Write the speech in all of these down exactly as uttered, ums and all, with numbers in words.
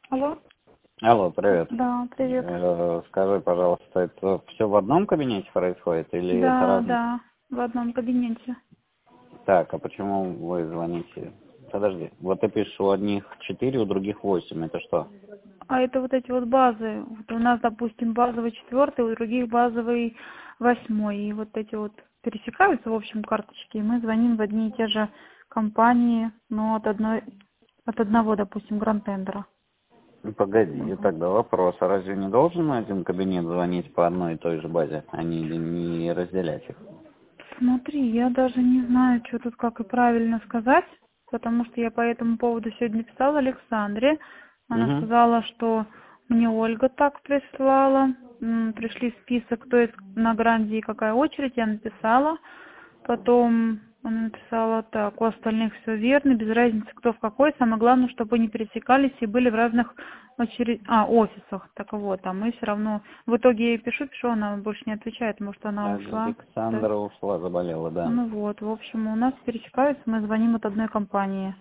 Алло? Алло, привет. Да, привет. Э, Скажи, пожалуйста, это все в одном кабинете происходит или это Да, разные? да, в одном кабинете. Так, а почему вы звоните? Подожди, вот ты пишешь, у одних четыре, у других восемь. Это что? А это вот эти вот базы. Вот у нас, допустим, базовый четвертый, у других базовый восьмой. И вот эти вот пересекаются, в общем, карточки. И мы звоним в одни и те же компании, но от одной, от одного, допустим, гранд-тендера. Ну, Погоди, Вот и так. тогда вопрос, а разве не должен один кабинет звонить по одной и той же базе, а не, не разделять их? Смотри, я даже не знаю, что тут как и правильно сказать, потому что я по этому поводу сегодня писала Александре. Она Угу. сказала, что мне Ольга так прислала, м, пришли список, то есть на гранде и какая очередь, я написала. Потом она написала так, у остальных все верно, без разницы, кто в какой, самое главное, чтобы не пересекались и были в разных очередь... а, офисах. Так вот, а мы все равно... В итоге я ей пишу, пишу, она больше не отвечает, может, она ушла. Да. Александра ушла, заболела, да. Ну вот, в общем, у нас пересекаются, мы звоним от одной компании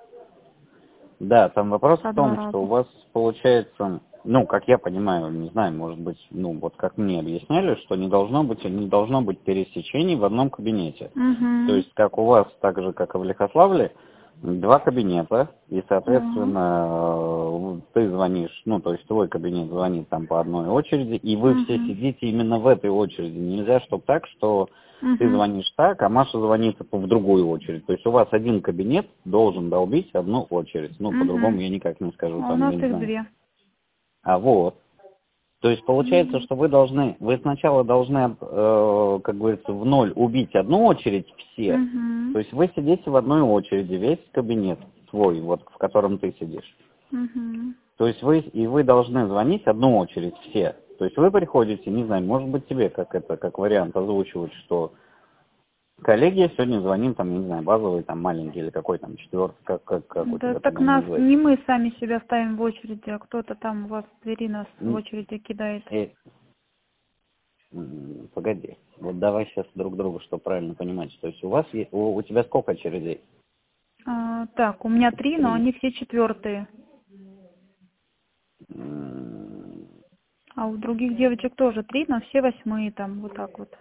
Да, там вопрос по в два том, что у раза. вас получается, ну, как я понимаю, не знаю, может быть, ну, вот как мне объясняли, что не должно быть, не должно быть пересечений в одном кабинете. То Угу. есть, как у вас, так же, как и в Лихославле, два кабинета, и, соответственно, э, ты звонишь, ну, то есть твой кабинет звонит там по одной очереди, и вы все Угу. сидите именно в этой очереди. Нельзя, чтобы так, что ты Угу. звонишь так, а Маша звонит в другую очередь. То есть у вас один кабинет должен долбить одну очередь. Ну, Угу. по-другому я никак не скажу, А у там, нас я не их знаю. две. А вот. То есть получается, Ну, что вы должны, вы сначала должны, э, как говорится, в ноль убить одну очередь все. угу. То есть вы сидите в одной очереди, весь кабинет свой, вот в котором ты сидишь. Угу. То есть вы, и вы должны звонить одну очередь все. То есть вы приходите, не знаю, может быть тебе как это, как вариант озвучивать, что коллеги сегодня звоним, там, я не знаю, базовый, там, маленький или какой там, четвертый, как, как, как у Да тебя так там он нас, называется. не мы сами себя ставим в очереди, а кто-то там у вас в двери нас в М, очереди кидает. э, м, Погоди, вот давай сейчас друг другу, чтобы правильно понимать. То есть у вас, е- у, у тебя сколько очередей? А, так, у меня три, но Три. они все четвертые. М, А у других девочек тоже три, но все восьмые там, вот так вот.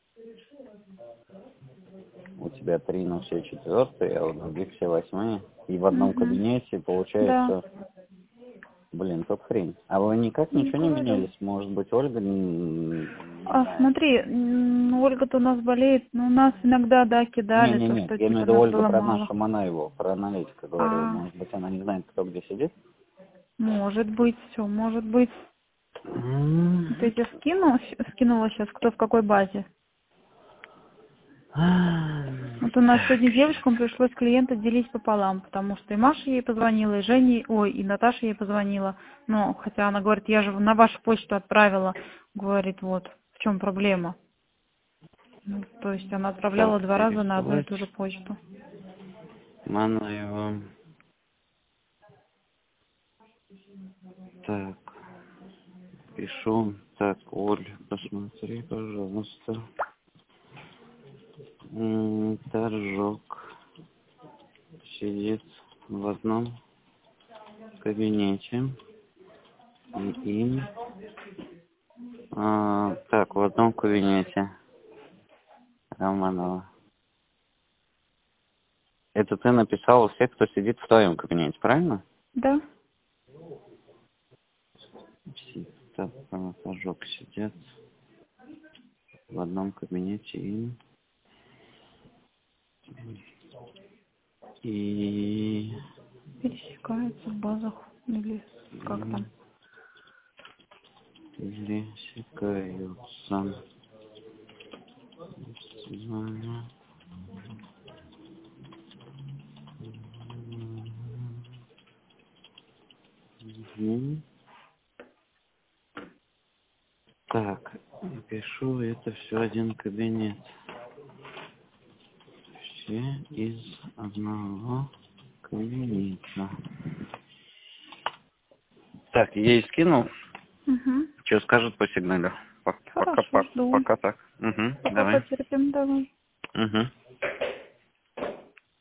У тебя три, но все четвертые, а у других все восьмые. И в одном Угу. кабинете Да, получается, блин, тут хрень. А вы никак не ничего не говорю. менялись? Может быть, Ольга, м, не А знаю. смотри, м, Ольга-то у нас болеет, но у нас иногда, да, кидали то, Не-не-не, что я имею в типа виду нас Ольга было про мало. нашу Манаеву, про аналитика говорю. А, Может быть, она не знает, кто где сидит? может быть, все, может быть. М. Вот я тебе скину, скинула сейчас, кто в какой базе. Вот у нас Так, сегодня девочкам пришлось клиента делить пополам, потому что и Маша ей позвонила, и Женя, ой, и Наташа ей позвонила. Но, хотя она говорит, я же на вашу почту отправила. Говорит, вот, в чем проблема. Ну, то есть она так, отправляла два раза на одну и переслать. ту же почту. Манаева. Так, пишу. Так, Оль, посмотри, пожалуйста. М, Торжок сидит в одном кабинете. И им. А, так, в одном кабинете. Романова. Это ты написала всех, кто сидит в твоем кабинете, правильно? Да? Все, так, Торжок сидят в одном кабинете. И, и, Пересекаются в базах или как и там. пересекаются. Звоню. Мгм. Так, пишу, это все один кабинет. Все из одного кабинета. Так, я ей скинул. Угу. Что скажет по сигналу? Пока, пока, Хорошо, жду. пока так. Угу, Пока давай. потерпим, давай. Угу.